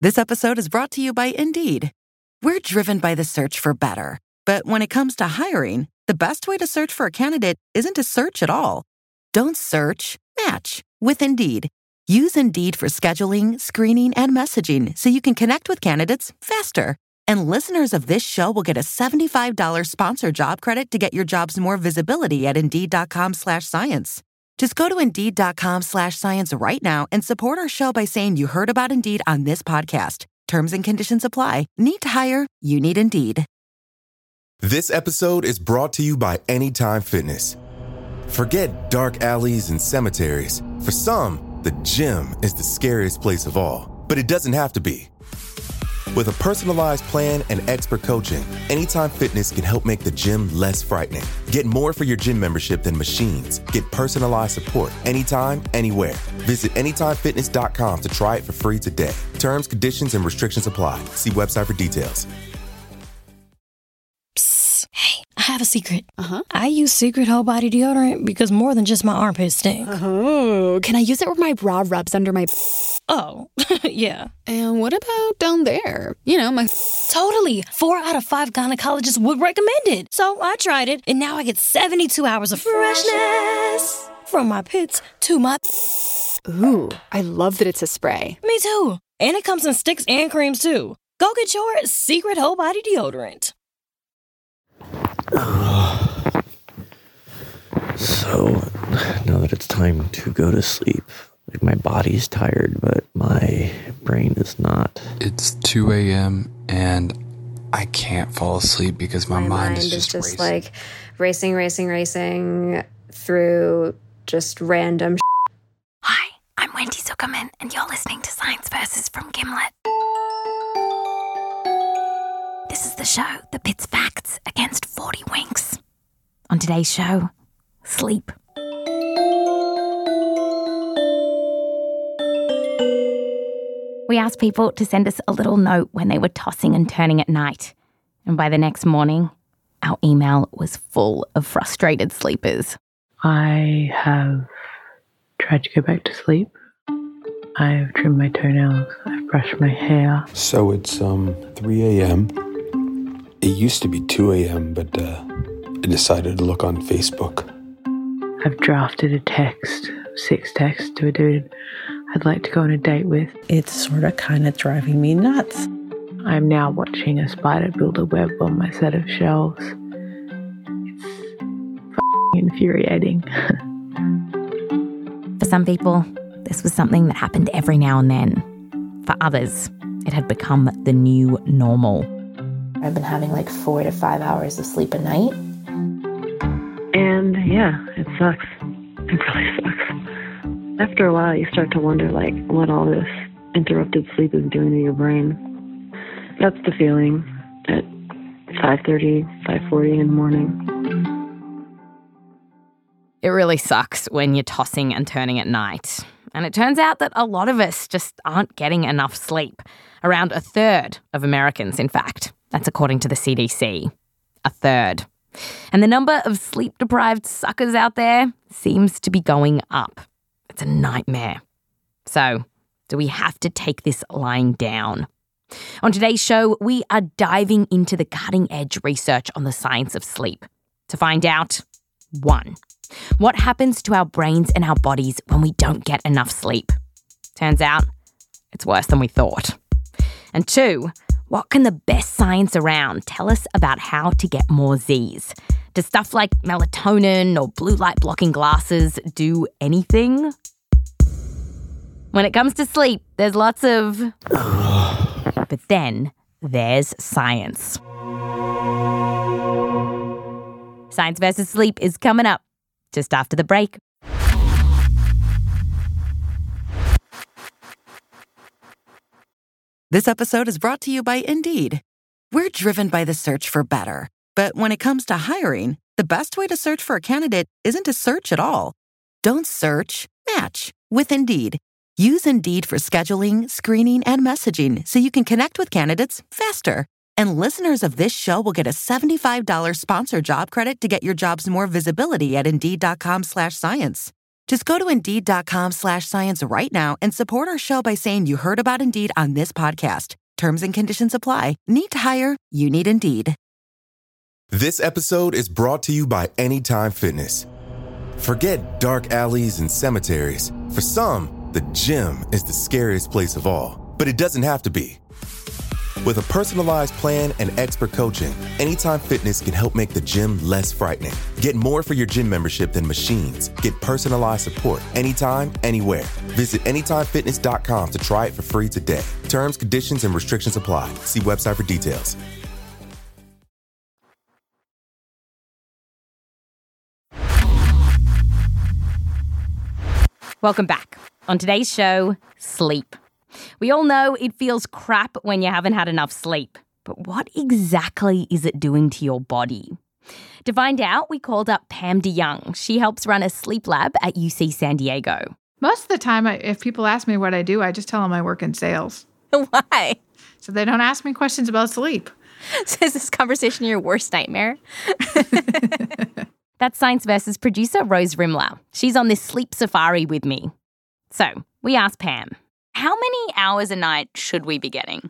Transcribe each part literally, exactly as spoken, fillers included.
This episode is brought to you by Indeed. We're driven by the search for better. But when it comes to hiring, the best way to search for a candidate isn't to search at all. Don't search, match with Indeed. Use Indeed for scheduling, screening, and messaging so you can connect with candidates faster. And listeners of this show will get a seventy-five dollars sponsored job credit to get your jobs more visibility at Indeed.com slash science. Just go to Indeed.com slash science right now and support our show by saying you heard about Indeed on this podcast. Terms and conditions apply. Need to hire? You need Indeed. This episode is brought to you by Anytime Fitness. Forget dark alleys and cemeteries. For some, the gym is the scariest place of all. But it doesn't have to be. With a personalized plan and expert coaching, Anytime Fitness can help make the gym less frightening. Get more for your gym membership than machines. Get personalized support anytime, anywhere. Visit anytime fitness dot com to try it for free today. Terms, conditions, and restrictions apply. See website for details. Psst. Hey, I have a secret. Uh-huh. I use Secret Whole Body Deodorant because more than just my armpits stink. Oh, can I use it where my bra rubs under my... Oh, yeah. And what about down there? You know, my... Totally. Four out of five gynecologists would recommend it. So I tried it, and now I get seventy-two hours of freshness. From my pits to my... Ooh, I love that it's a spray. Me too. And it comes in sticks and creams too. Go get your Secret Whole Body Deodorant. So, now that it's time to go to sleep, like my body's tired, but my brain is not. It's two a.m. and I can't fall asleep because my, my mind, mind is is just, just racing. like racing, racing, racing through just random. Hi, I'm Wendy Zuckerman, and you're listening to Science Versus from Gimlet. This is the show that pits facts against forty winks. On today's show, sleep. We asked people to send us a little note when they were tossing and turning at night. And by the next morning, our email was full of frustrated sleepers. I have tried to go back to sleep. I've trimmed my toenails. I've brushed my hair. So it's um three a.m. It used to be two a.m., but uh, I decided to look on Facebook. I've drafted a text, six texts to a dude I'd like to go on a date with. It's sort of kind of driving me nuts. I'm now watching a spider build a web on my set of shelves. It's f***ing infuriating. For some people, this was something that happened every now and then. For others, it had become the new normal. I've been having like four to five hours of sleep a night. And yeah, it sucks. It really sucks. After a while, you start to wonder, like, what all this interrupted sleep is doing to your brain. That's the feeling at five thirty, five forty in the morning. It really sucks when you're tossing and turning at night. And it turns out that a lot of us just aren't getting enough sleep. Around a third of Americans, in fact. That's according to the C D C. A third. And the number of sleep-deprived suckers out there seems to be going up. It's a nightmare. So, do we have to take this lying down? On today's show, we are diving into the cutting-edge research on the science of sleep to find out, one, what happens to our brains and our bodies when we don't get enough sleep? Turns out, it's worse than we thought. And two, what can the best science around tell us about how to get more Z's? Does stuff like melatonin or blue light blocking glasses do anything? When it comes to sleep, there's lots of... but then there's science. Science versus Sleep is coming up just after the break. This episode is brought to you by Indeed. We're driven by the search for better. But when it comes to hiring, the best way to search for a candidate isn't to search at all. Don't search, match with Indeed. Use Indeed for scheduling, screening, and messaging so you can connect with candidates faster. And listeners of this show will get a seventy-five dollars sponsored job credit to get your jobs more visibility at Indeed.com slash science. Just go to Indeed.com slash science right now and support our show by saying you heard about Indeed on this podcast. Terms and conditions apply. Need to hire? You need Indeed. This episode is brought to you by Anytime Fitness. Forget dark alleys and cemeteries. For some, the gym is the scariest place of all. But it doesn't have to be. With a personalized plan and expert coaching, Anytime Fitness can help make the gym less frightening. Get more for your gym membership than machines. Get personalized support anytime, anywhere. Visit anytime fitness dot com to try it for free today. Terms, conditions, and restrictions apply. See website for details. Welcome back. On today's show, sleep. We all know it feels crap when you haven't had enough sleep. But what exactly is it doing to your body? To find out, we called up Pam DeYoung. She helps run a sleep lab at U C San Diego. Most of the time, I, if people ask me what I do, I just tell them I work in sales. Why? So they don't ask me questions about sleep. So is this conversation your worst nightmare? That's Science Versus producer Rose Rimler. She's on this sleep safari with me. So we asked Pam, how many hours a night should we be getting?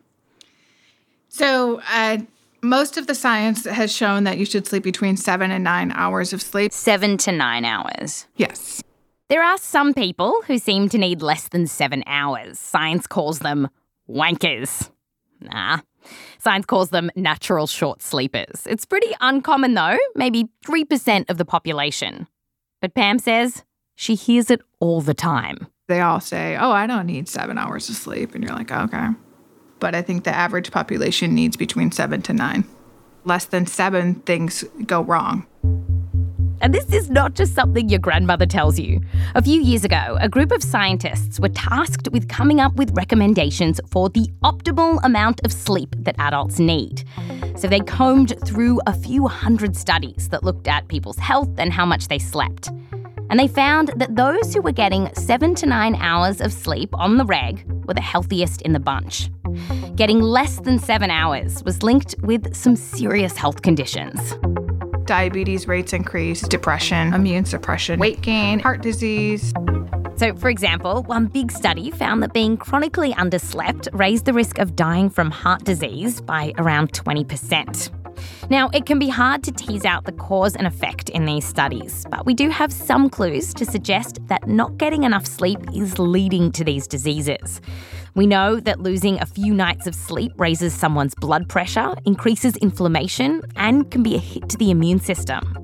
So uh, most of the science has shown that you should sleep between seven and nine hours of sleep. Seven to nine hours? Yes. There are some people who seem to need less than seven hours. Science calls them wankers. Nah. Science calls them natural short sleepers. It's pretty uncommon though, maybe three percent of the population. But Pam says she hears it all the time. They all say, oh, I don't need seven hours of sleep. And you're like, okay. But I think the average population needs between seven to nine. Less than seven, things go wrong. And this is not just something your grandmother tells you. A few years ago, a group of scientists were tasked with coming up with recommendations for the optimal amount of sleep that adults need. So they combed through a few hundred studies that looked at people's health and how much they slept. And they found that those who were getting seven to nine hours of sleep on the reg were the healthiest in the bunch. Getting less than seven hours was linked with some serious health conditions. Diabetes rates increase, depression, immune suppression, weight gain, heart disease. So, for example, one big study found that being chronically underslept raised the risk of dying from heart disease by around twenty percent. Now, it can be hard to tease out the cause and effect in these studies, but we do have some clues to suggest that not getting enough sleep is leading to these diseases. We know that losing a few nights of sleep raises someone's blood pressure, increases inflammation, and can be a hit to the immune system.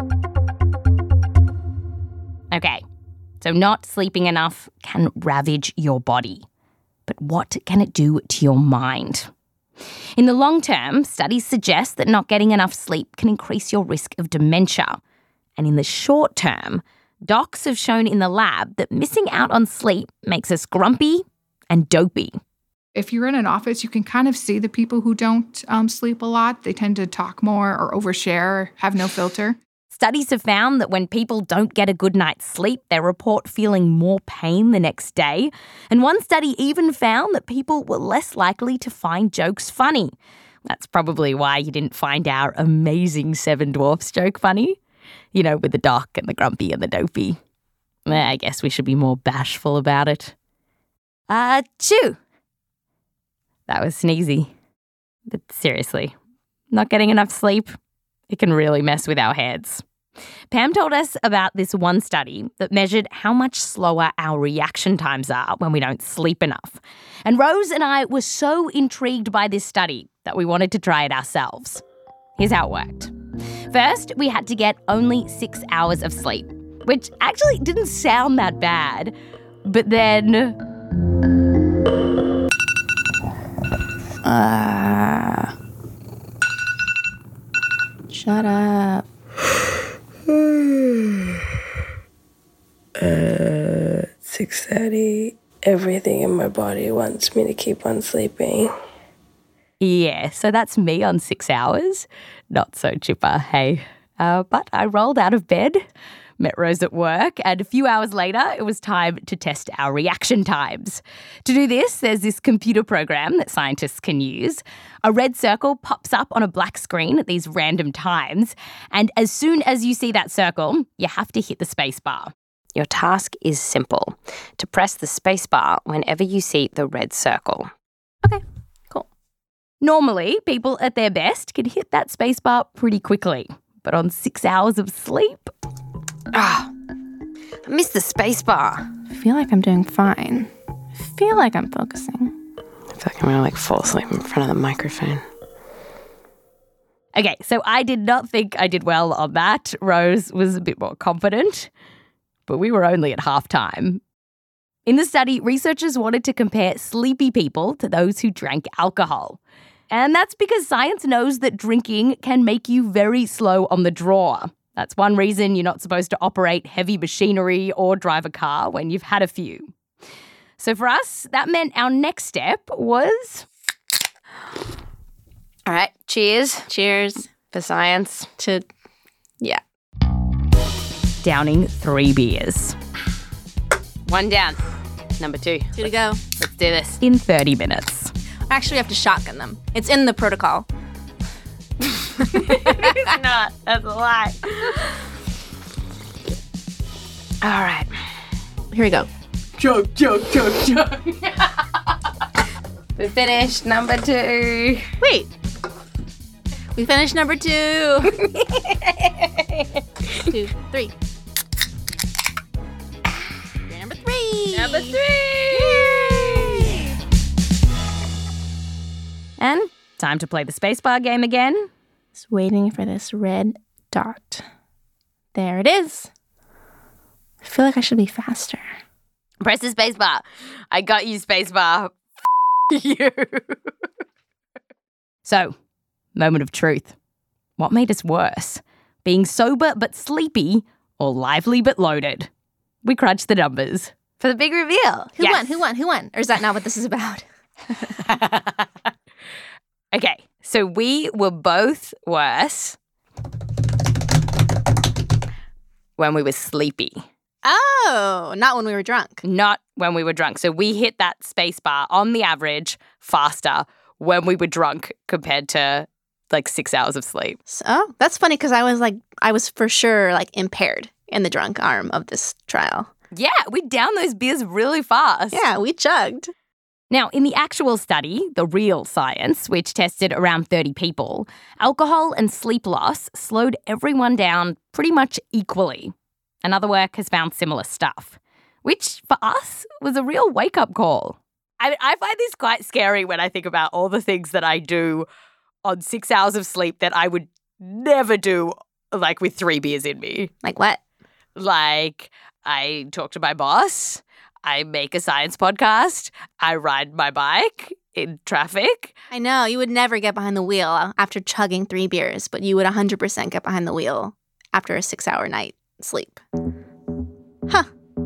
Okay, so not sleeping enough can ravage your body. But what can it do to your mind? In the long term, studies suggest that not getting enough sleep can increase your risk of dementia. And in the short term, docs have shown in the lab that missing out on sleep makes us grumpy and dopey. If you're in an office, you can kind of see the people who don't um, sleep a lot. They tend to talk more or overshare, have no filter. Studies have found that when people don't get a good night's sleep, they report feeling more pain the next day. And one study even found that people were less likely to find jokes funny. That's probably why you didn't find our amazing Seven Dwarfs joke funny. You know, with the doc and the grumpy and the dopey. I guess we should be more bashful about it. Achoo! That was sneezy. But seriously, not getting enough sleep, it can really mess with our heads. Pam told us about this one study that measured how much slower our reaction times are when we don't sleep enough. And Rose and I were so intrigued by this study that we wanted to try it ourselves. Here's how it worked. First, we had to get only six hours of sleep, which actually didn't sound that bad. But then... Ah. Uh, shut up. uh, six thirty. Everything in my body wants me to keep on sleeping. Yeah, so that's me on six hours. Not so chipper, hey. Uh, but I rolled out of bed, met Rose at work, and a few hours later, it was time to test our reaction times. To do this, there's this computer program that scientists can use. A red circle pops up on a black screen at these random times, and as soon as you see that circle, you have to hit the space bar. Your task is simple: to press the space bar whenever you see the red circle. Okay, cool. Normally, people at their best can hit that space bar pretty quickly. But on six hours of sleep... Ah, I missed the space bar. I feel like I'm doing fine. I feel like I'm focusing. I feel like I'm gonna like fall asleep in front of the microphone. Okay, so I did not think I did well on that. Rose was a bit more confident, but we were only at halftime. In the study, researchers wanted to compare sleepy people to those who drank alcohol. And that's because science knows that drinking can make you very slow on the draw. That's one reason you're not supposed to operate heavy machinery or drive a car when you've had a few. So for us, that meant our next step was... All right, cheers. Cheers for science. To, yeah. Downing three beers. One down. Number two. Two to go. Let's do this. In thirty minutes. Actually, we have to shotgun them. It's in the protocol. It's not. That's a lie. All right. Here we go. Chug, chug, chug, chug. We finished number two. Wait. We finished number two. Two, three. You're number three. Number three. And time to play the spacebar game again. Just waiting for this red dot. There it is. I feel like I should be faster. Press the spacebar. I got you, spacebar. You. So, moment of truth. What made us worse? Being sober but sleepy, or lively but loaded? We crunched the numbers. For the big reveal. Who Yes. won? Who won? Who won? Or is that not what this is about? Okay, so we were both worse when we were sleepy. Oh, not when we were drunk. Not when we were drunk. So we hit that space bar on the average faster when we were drunk compared to like six hours of sleep. So, oh, that's funny because I was like, I was for sure like impaired in the drunk arm of this trial. Yeah, we downed those beers really fast. Yeah, we chugged. Now, in the actual study, the real science, which tested around thirty people, alcohol and sleep loss slowed everyone down pretty much equally. Another work has found similar stuff, which for us was a real wake-up call. I, I find this quite scary when I think about all the things that I do on six hours of sleep that I would never do like with three beers in me. Like what? Like I talk to my boss. I make a science podcast. I ride my bike in traffic. I know, you would never get behind the wheel after chugging three beers, but you would one hundred percent get behind the wheel after a six-hour night sleep. Huh.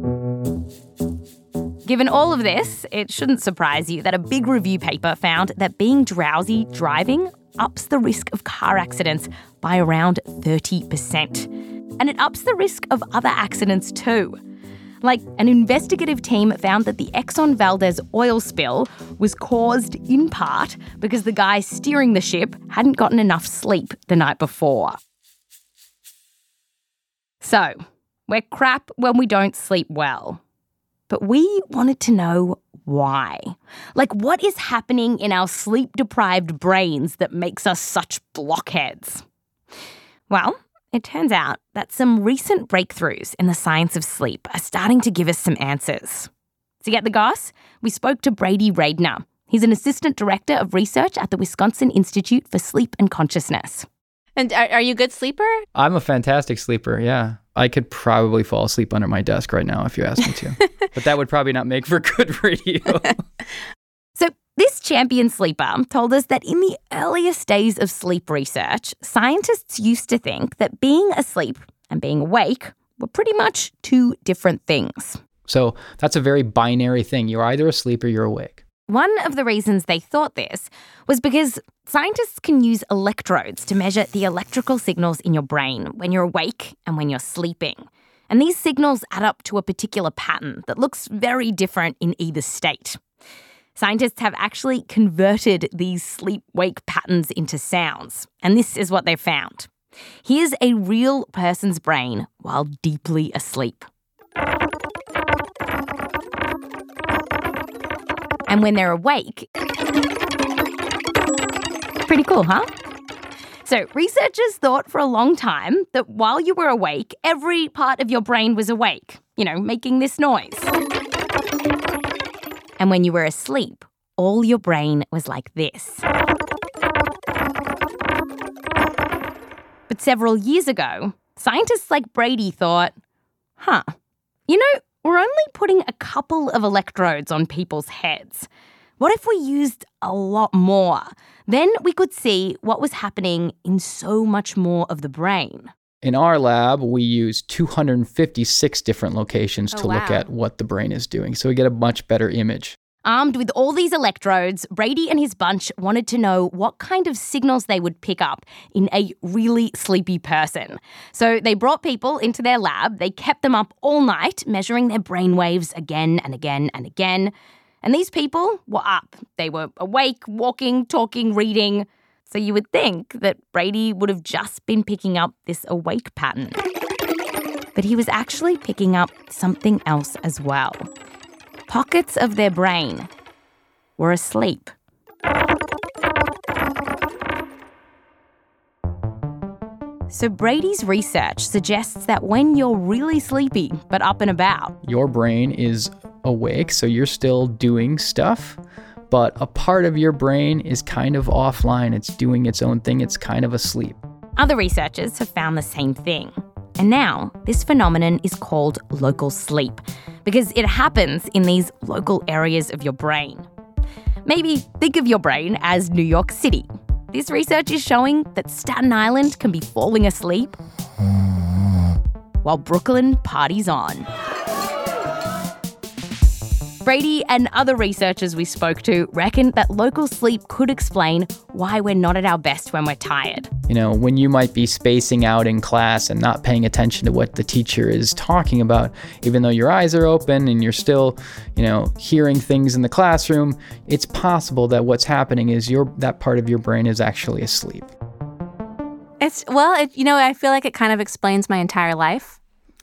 Given all of this, it shouldn't surprise you that a big review paper found that being drowsy driving ups the risk of car accidents by around thirty percent. And it ups the risk of other accidents too. Like, an investigative team found that the Exxon Valdez oil spill was caused in part because the guy steering the ship hadn't gotten enough sleep the night before. So, we're crap when we don't sleep well. But we wanted to know why. Like, what is happening in our sleep-deprived brains that makes us such blockheads? Well, it turns out that some recent breakthroughs in the science of sleep are starting to give us some answers. To get the goss, we spoke to Brady Radner. He's an assistant director of research at the Wisconsin Institute for Sleep and Consciousness. And are, are you a good sleeper? I'm a fantastic sleeper, yeah. I could probably fall asleep under my desk right now if you asked me to. But that would probably not make for good radio. So this champion sleeper told us that in the earliest days of sleep research, scientists used to think that being asleep and being awake were pretty much two different things. So that's a very binary thing. You're either asleep or you're awake. One of the reasons they thought this was because scientists can use electrodes to measure the electrical signals in your brain when you're awake and when you're sleeping. And these signals add up to a particular pattern that looks very different in either state. Scientists have actually converted these sleep-wake patterns into sounds, and this is what they found. Here's a real person's brain while deeply asleep. And when they're awake, pretty cool, huh? So researchers thought for a long time that while you were awake, every part of your brain was awake, you know, making this noise. And when you were asleep, all your brain was like this. But several years ago, scientists like Brady thought, huh, you know, we're only putting a couple of electrodes on people's heads. What if we used a lot more? Then we could see what was happening in so much more of the brain. In our lab, we use two hundred fifty-six different locations Oh, to look wow. at what the brain is doing, so we get a much better image. Armed with all these electrodes, Brady and his bunch wanted to know what kind of signals they would pick up in a really sleepy person. So they brought people into their lab, they kept them up all night, measuring their brain waves again and again and again. And these people were up. They were awake, walking, talking, reading. So you would think that Brady would have just been picking up this awake pattern. But he was actually picking up something else as well. Pockets of their brain were asleep. So Brady's research suggests that when you're really sleepy but up and about, Your brain is awake, so you're still doing stuff, but a part of your brain is kind of offline. It's doing its own thing. It's kind of asleep. other researchers have found the same thing. And now, this phenomenon is called local sleep because it happens in these local areas of your brain. Maybe think of your brain as New York City. This research is showing that Staten Island can be falling asleep while Brooklyn parties on. Brady and other researchers we spoke to reckon that local sleep could explain why we're not at our best when we're tired. You know, when you might be spacing out in class and not paying attention to what the teacher is talking about, even though your eyes are open and you're still, you know, hearing things in the classroom, it's possible that what's happening is your that part of your brain is actually asleep. It's, well, it, you know, I feel like it kind of explains my entire life.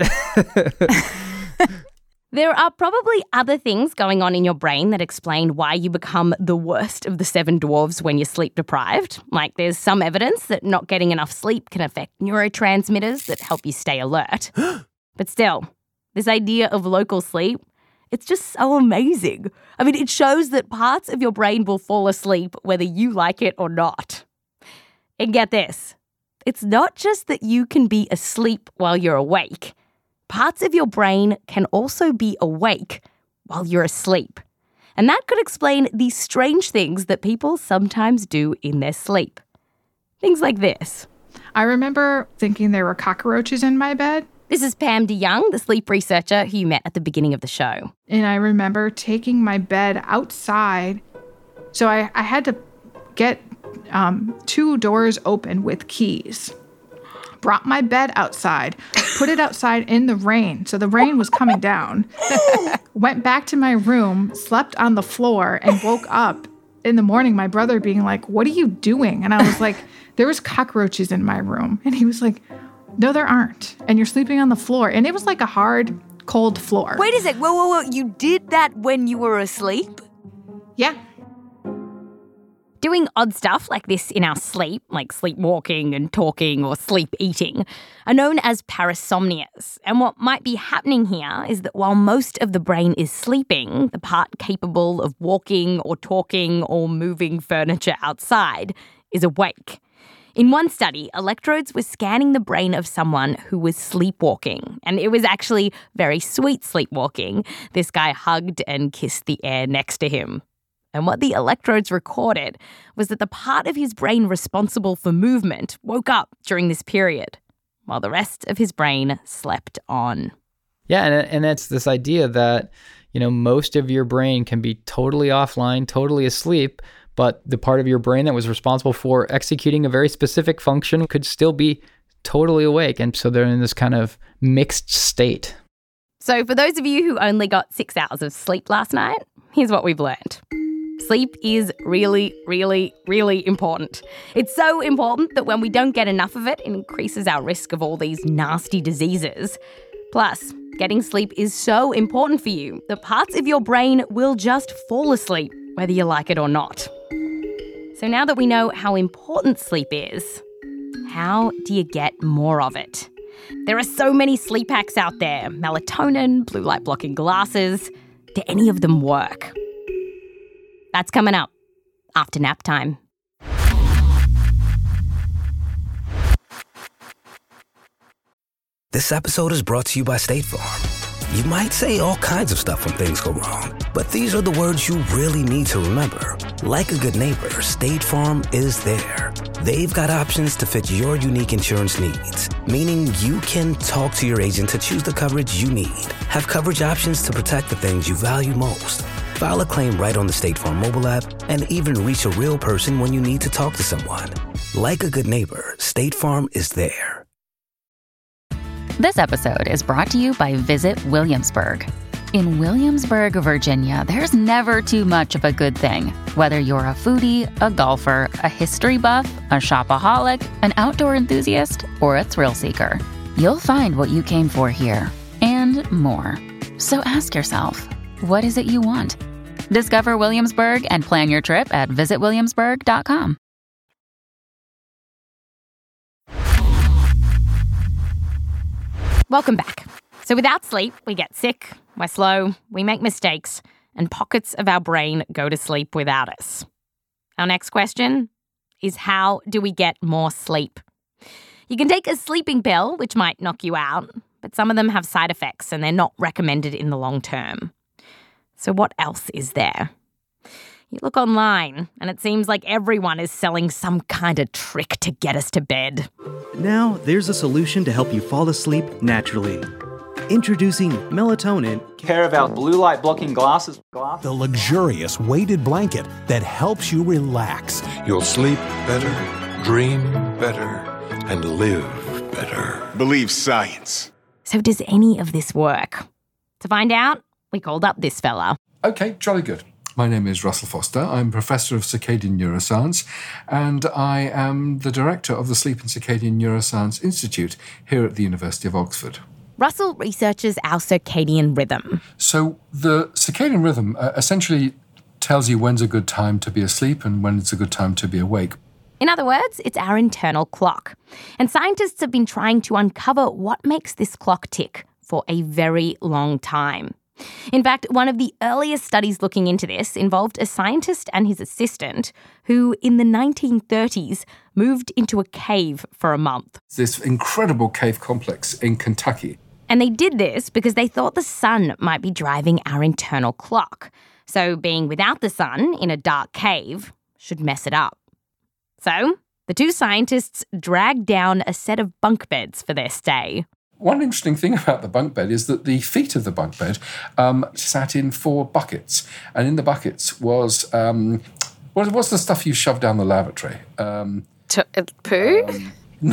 There are probably other things going on in your brain that explain why you become the worst of the seven dwarves when you're sleep deprived. Like there's some evidence that not getting enough sleep can affect neurotransmitters that help you stay alert. But still, this idea of local sleep, it's just so amazing. I mean, it shows that parts of your brain will fall asleep whether you like it or not. And get this, it's not just that you can be asleep while you're awake. Parts of your brain can also be awake while you're asleep. And that could explain these strange things that people sometimes do in their sleep. Things like this. I remember thinking there were cockroaches in my bed. This is Pam DeYoung, the sleep researcher who you met at the beginning of the show. And I remember taking my bed outside. So I, I had to get um, two doors open with keys. Brought my bed outside, put it outside in the rain. So the rain was coming down. Went back to my room, slept on the floor, and woke up in the morning, my brother being like, "What are you doing?" And I was like, "There was cockroaches in my room." And he was like, "No, there aren't. And you're sleeping on the floor." And it was like a hard, cold floor. Wait a sec. Whoa, whoa, whoa. You did that when you were asleep? Yeah. Doing odd stuff like this in our sleep, like sleepwalking and talking or sleep eating, are known as parasomnias. And what might be happening here is that while most of the brain is sleeping, the part capable of walking or talking or moving furniture outside is awake. In one study, electrodes were scanning the brain of someone who was sleepwalking. And it was actually very sweet sleepwalking. This guy hugged and kissed the air next to him. And what the electrodes recorded was that the part of his brain responsible for movement woke up during this period, while the rest of his brain slept on. Yeah, and and that's this idea that, you know, most of your brain can be totally offline, totally asleep, but the part of your brain that was responsible for executing a very specific function could still be totally awake. And so they're in this kind of mixed state. So for those of you who only got six hours of sleep last night, here's what we've learned. Sleep is really, really, really important. It's so important that when we don't get enough of it, it increases our risk of all these nasty diseases. Plus, getting sleep is so important for you that parts of your brain will just fall asleep, whether you like it or not. So now that we know how important sleep is, how do you get more of it? There are so many sleep hacks out there. Melatonin, blue light blocking glasses. Do any of them work? That's coming up after nap time. This episode is brought to you by State Farm. You might say all kinds of stuff when things go wrong, but these are the words you really need to remember. Like a good neighbor, State Farm is there. They've got options to fit your unique insurance needs, meaning you can talk to your agent to choose the coverage you need, have coverage options to protect the things you value most, file a claim right on the State Farm mobile app, and even reach a real person when you need to talk to someone. Like a good neighbor, State Farm is there. This episode is brought to you by Visit Williamsburg. In Williamsburg, Virginia, there's never too much of a good thing. Whether you're a foodie, a golfer, a history buff, a shopaholic, an outdoor enthusiast, or a thrill seeker, you'll find what you came for here and more. So ask yourself, what is it you want? Discover Williamsburg and plan your trip at visit williamsburg dot com. Welcome back. So without sleep, we get sick, we're slow, we make mistakes, and pockets of our brain go to sleep without us. Our next question is, how do we get more sleep? You can take a sleeping pill, which might knock you out, but some of them have side effects and they're not recommended in the long term. So what else is there? You look online and it seems like everyone is selling some kind of trick to get us to bed. Now there's a solution to help you fall asleep naturally. Introducing melatonin. Care about blue light blocking glasses? The luxurious weighted blanket that helps you relax. You'll sleep better, dream better, and live better. Believe science. So does any of this work? To find out, we called up this fella. Okay, jolly good. My name is Russell Foster. I'm Professor of Circadian Neuroscience, and I am the Director of the Sleep and Circadian Neuroscience Institute here at the University of Oxford. Russell researches our circadian rhythm. So the circadian rhythm uh, essentially tells you when's a good time to be asleep and when it's a good time to be awake. In other words, it's our internal clock. And scientists have been trying to uncover what makes this clock tick for a very long time. In fact, one of the earliest studies looking into this involved a scientist and his assistant who, in the nineteen thirties, moved into a cave for a month. This incredible cave complex in Kentucky. And they did this because they thought the sun might be driving our internal clock. So being without the sun in a dark cave should mess it up. So the two scientists dragged down a set of bunk beds for their stay. One interesting thing about the bunk bed is that the feet of the bunk bed um, sat in four buckets. And in the buckets was, um, what, what's the stuff you shove down the lavatory? Um, T- uh, poo? Um,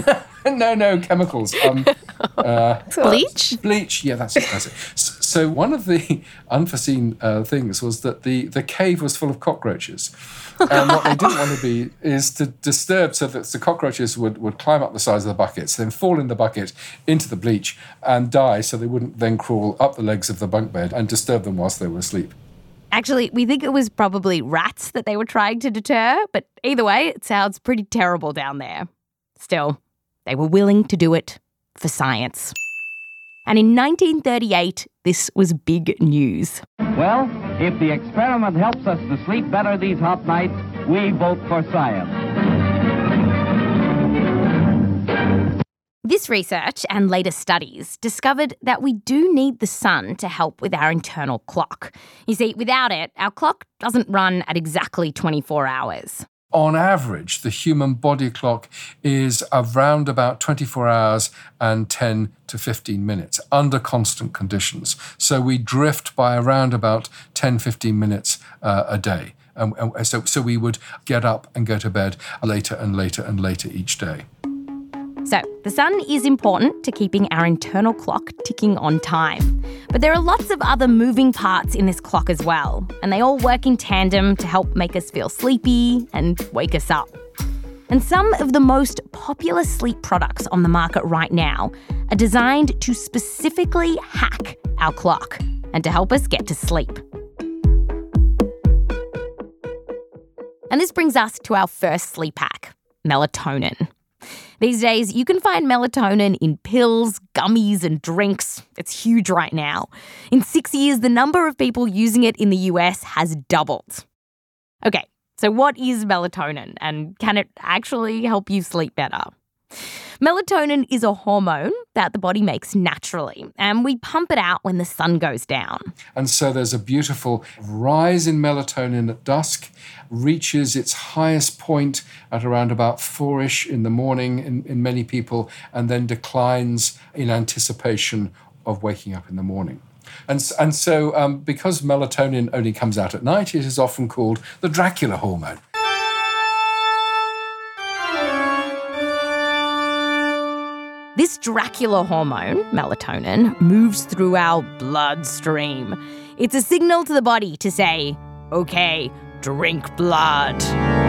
no, no, chemicals. Um, uh, Bleach? Bleach, yeah, that's it. That's it. So, so one of the unforeseen uh, things was that the, the cave was full of cockroaches. And what they didn't want to be is to disturb so that the cockroaches would, would climb up the sides of the buckets, then fall in the bucket into the bleach and die so they wouldn't then crawl up the legs of the bunk bed and disturb them whilst they were asleep. Actually, we think it was probably rats that they were trying to deter, but either way, it sounds pretty terrible down there. Still, they were willing to do it for science. And in nineteen thirty-eight, this was big news. Well, if the experiment helps us to sleep better these hot nights, we vote for science. This research and later studies discovered that we do need the sun to help with our internal clock. You see, without it, our clock doesn't run at exactly twenty-four hours. On average, the human body clock is around about twenty-four hours and ten to fifteen minutes under constant conditions. So we drift by around about ten, fifteen minutes uh, a day. Um, and so, so we would get up and go to bed later and later and later each day. So the sun is important to keeping our internal clock ticking on time. But there are lots of other moving parts in this clock as well, and they all work in tandem to help make us feel sleepy and wake us up. And some of the most popular sleep products on the market right now are designed to specifically hack our clock and to help us get to sleep. And this brings us to our first sleep hack, melatonin. These days, you can find melatonin in pills, gummies, and drinks. It's huge right now. In six years, the number of people using it in the U S has doubled. Okay, so what is melatonin, and can it actually help you sleep better? Melatonin is a hormone that the body makes naturally, and we pump it out when the sun goes down. And so there's a beautiful rise in melatonin at dusk, reaches its highest point at around about four-ish in the morning in, in many people, and then declines in anticipation of waking up in the morning. And, and so um, because melatonin only comes out at night, it is often called the Dracula hormone. This Dracula hormone, melatonin, moves through our bloodstream. It's a signal to the body to say, okay, drink blood.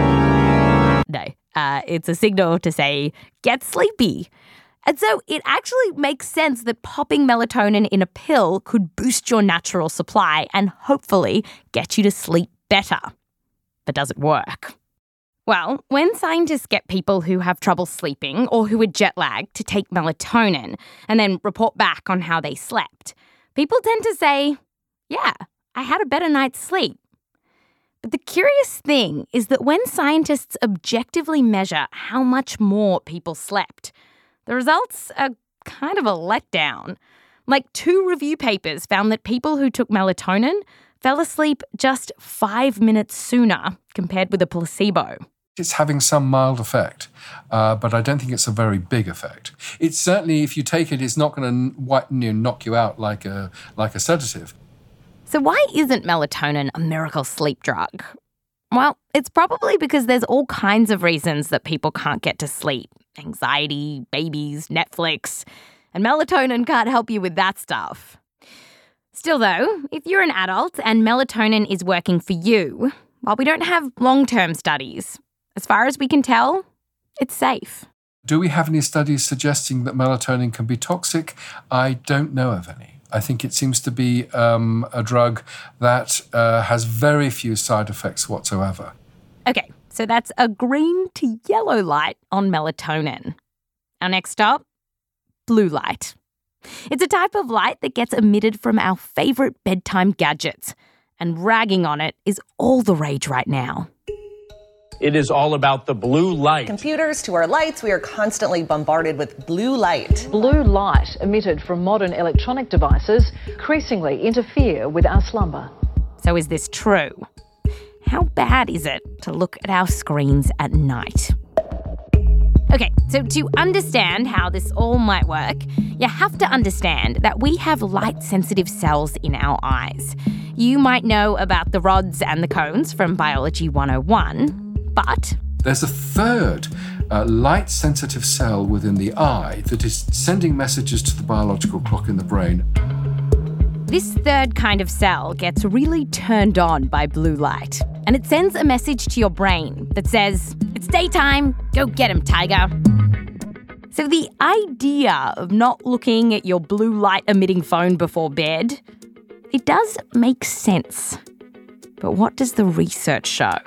No, uh, it's a signal to say, get sleepy. And so it actually makes sense that popping melatonin in a pill could boost your natural supply and hopefully get you to sleep better. But does it work? Well, when scientists get people who have trouble sleeping or who are jet lagged to take melatonin and then report back on how they slept, people tend to say, yeah, I had a better night's sleep. But the curious thing is that when scientists objectively measure how much more people slept, the results are kind of a letdown. Like two review papers found that people who took melatonin fell asleep just five minutes sooner compared with a placebo. It's having some mild effect, uh, but I don't think it's a very big effect. It's certainly, if you take it, it's not going to you know, knock you out like a like a sedative. So why isn't melatonin a miracle sleep drug? Well, it's probably because there's all kinds of reasons that people can't get to sleep. Anxiety, babies, Netflix, and melatonin can't help you with that stuff. Still though, if you're an adult and melatonin is working for you, while we don't have long-term studies, as far as we can tell, it's safe. Do we have any studies suggesting that melatonin can be toxic? I don't know of any. I think it seems to be um, a drug that uh, has very few side effects whatsoever. Okay, so that's a green to yellow light on melatonin. Our next stop, blue light. It's a type of light that gets emitted from our favourite bedtime gadgets, and ragging on it is all the rage right now. It is all about the blue light. Computers to our lights, we are constantly bombarded with blue light. Blue light emitted from modern electronic devices increasingly interfere with our slumber. So is this true? How bad is it to look at our screens at night? Okay, so to understand how this all might work, you have to understand that we have light-sensitive cells in our eyes. You might know about the rods and the cones from Biology one oh one, but there's a third uh, light-sensitive cell within the eye that is sending messages to the biological clock in the brain. This third kind of cell gets really turned on by blue light, and it sends a message to your brain that says, it's daytime, go get him, tiger. So the idea of not looking at your blue light-emitting phone before bed, it does make sense. But what does the research show?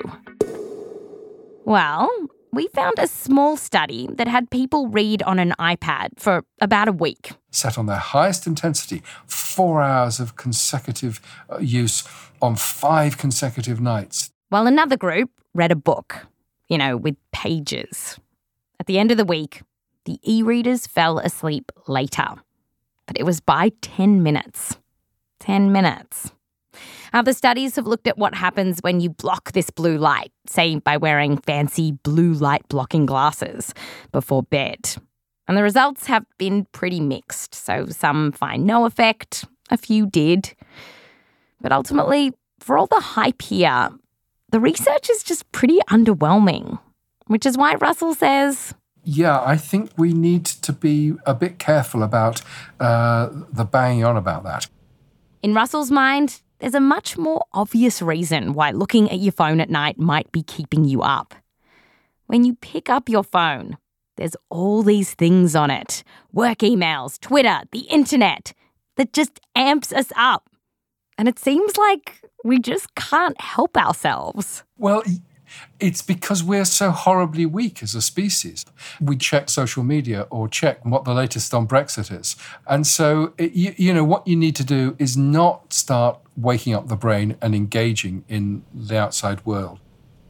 Well, we found a small study that had people read on an iPad for about a week. Set on their highest intensity, four hours of consecutive uh, use on five consecutive nights. While another group read a book, you know, with pages. At the end of the week, the e-readers fell asleep later, but it was by ten minutes. ten minutes. Other studies have looked at what happens when you block this blue light, say by wearing fancy blue light blocking glasses before bed. And the results have been pretty mixed. So some find no effect, a few did. But ultimately, for all the hype here, the research is just pretty underwhelming, which is why Russell says, yeah, I think we need to be a bit careful about uh, the banging on about that. In Russell's mind, there's a much more obvious reason why looking at your phone at night might be keeping you up. When you pick up your phone, there's all these things on it. Work emails, Twitter, the internet, that just amps us up. And it seems like we just can't help ourselves. Well, it's because we're so horribly weak as a species. We check social media or check what the latest on Brexit is. And so, it, you, you know, what you need to do is not start waking up the brain and engaging in the outside world.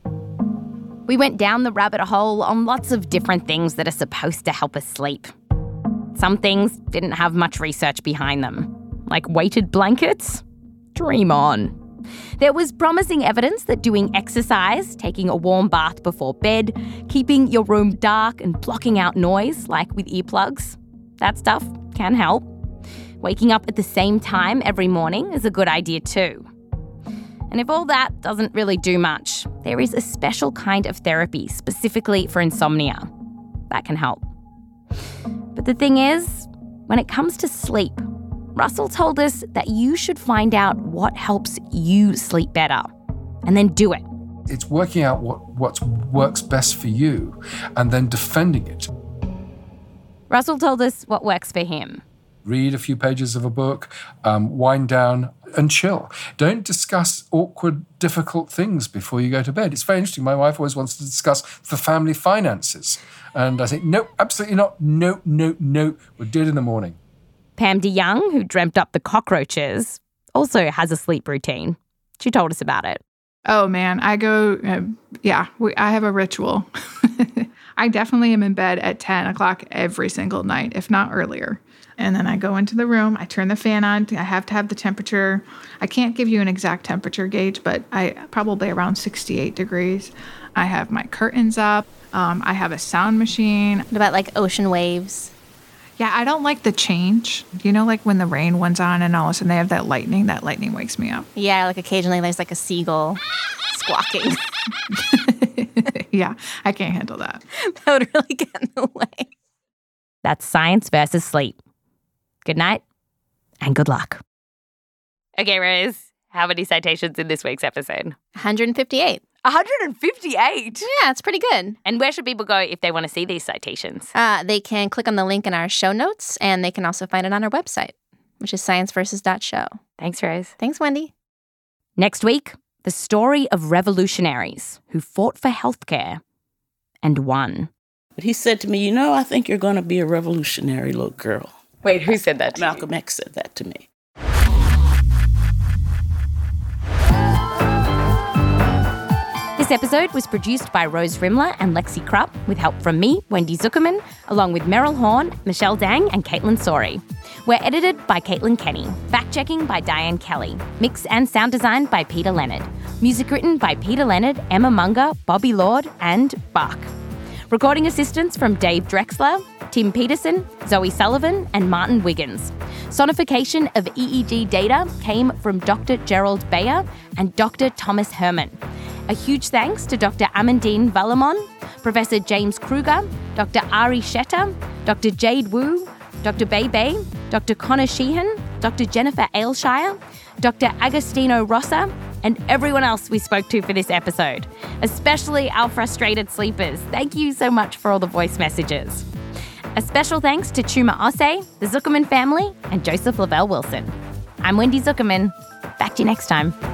We went down the rabbit hole on lots of different things that are supposed to help us sleep. Some things didn't have much research behind them, like weighted blankets. Dream on. There was promising evidence that doing exercise, taking a warm bath before bed, keeping your room dark and blocking out noise, like with earplugs, that stuff can help. Waking up at the same time every morning is a good idea too. And if all that doesn't really do much, there is a special kind of therapy specifically for insomnia. That can help. But the thing is, when it comes to sleep, Russell told us that you should find out what helps you sleep better and then do it. It's working out what, what works best for you and then defending it. Russell told us what works for him. Read a few pages of a book, um, wind down and chill. Don't discuss awkward, difficult things before you go to bed. It's very interesting. My wife always wants to discuss the family finances. And I think, no, absolutely not. No, no, no. We'll do it in the morning. Pam DeYoung, who dreamt up the cockroaches, also has a sleep routine. She told us about it. Oh, man. I go, uh, yeah, we, I have a ritual. I definitely am in bed at ten o'clock every single night, if not earlier. And then I go into the room. I turn the fan on. I have to have the temperature. I can't give you an exact temperature gauge, but I probably around sixty-eight degrees. I have my curtains up. Um, I have a sound machine. What about like ocean waves? Yeah, I don't like the change. You know, like when the rain one's on and all of a sudden they have that lightning, that lightning wakes me up. Yeah, like occasionally there's like a seagull squawking. Yeah, I can't handle that. That would really get in the way. That's science versus sleep. Good night and good luck. Okay, Rose, how many citations in this week's episode? one hundred fifty-eight. one hundred fifty-eight? Yeah, it's pretty good. And where should people go if they want to see these citations? Uh, they can click on the link in our show notes, and they can also find it on our website, which is science versus dot show. Thanks, Rose. Thanks, Wendy. Next week, the story of revolutionaries who fought for healthcare and won. But he said to me, you know, I think you're going to be a revolutionary little girl. Wait, who said that to Malcolm you? X said that to me. This episode was produced by Rose Rimler and Lexi Krupp, with help from me, Wendy Zuckerman, along with Meryl Horn, Michelle Dang, and Caitlin Sori. We're edited by Caitlin Kenny, fact-checking by Diane Kelly, mix and sound design by Peter Leonard, music written by Peter Leonard, Emma Munger, Bobby Lord, and Bach. Recording assistance from Dave Drexler, Tim Peterson, Zoe Sullivan, and Martin Wiggins. Sonification of E E G data came from Doctor Gerald Bayer and Doctor Thomas Herman. A huge thanks to Doctor Amandine Valamon, Professor James Kruger, Doctor Ari Shetter, Doctor Jade Wu, Doctor Bebe, Doctor Connor Sheehan, Doctor Jennifer Ailshire, Doctor Agostino Rossa, and everyone else we spoke to for this episode, especially our frustrated sleepers. Thank you so much for all the voice messages. A special thanks to Chuma Osei, the Zuckerman family, and Joseph Lavelle Wilson. I'm Wendy Zuckerman. Back to you next time.